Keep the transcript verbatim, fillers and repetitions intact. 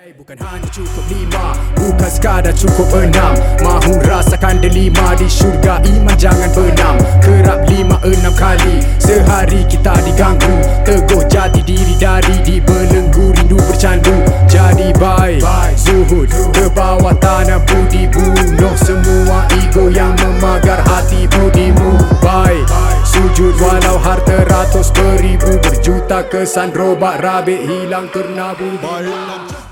Bukan hanya cukup lima, bukan sekadar cukup enam. Mahu rasakan delima di syurga, iman jangan benam. Kerap lima enam kali sehari kita diganggu. Teguh jati diri dari dibelenggu, rindu bercandu. Jadi baik, zuhud ke bawah tanah budi, bunuh semua ego yang memagar hati budimu. Baik, sujud walau harta ratus beribu, berjuta kesan robak rabik hilang ternabu.